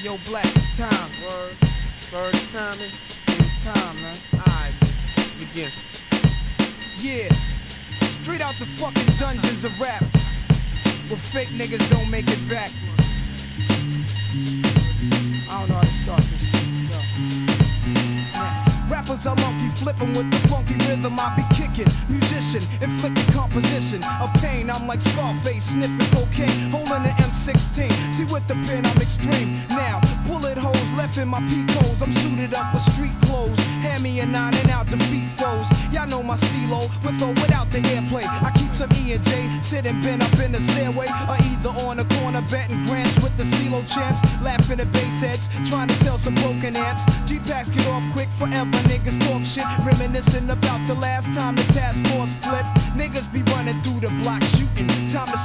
yo, Black, it's time. Word timing. It's time, man. Alright, begin. Yeah, straight out the fucking dungeons of rap, where fake niggas don't make it back. I don't know how to start this shit. Yo. Yeah. Rappers are monkey flipping with the funky rhythm I be kicking. Musician, inflicting composition of pain. I'm like Scarface, sniffing cocaine, holding the M16. See with the pen I'm extreme. Now, bullet holes left in my peacoats. I'm suited up with street clothes. Hand me a 9 and out defeat foes. Y'all know my stilo, with or without the airplay. I keep some E&J, sitting bent up in the stairway, or either on the corner betting grants with the CeeLo champs, laughing at bass heads, trying to sell some broken amps. G-Packs get off quick forever, niggas talk shit, reminiscing about the last time the task force flipped. Niggas be running through the block shooting, time to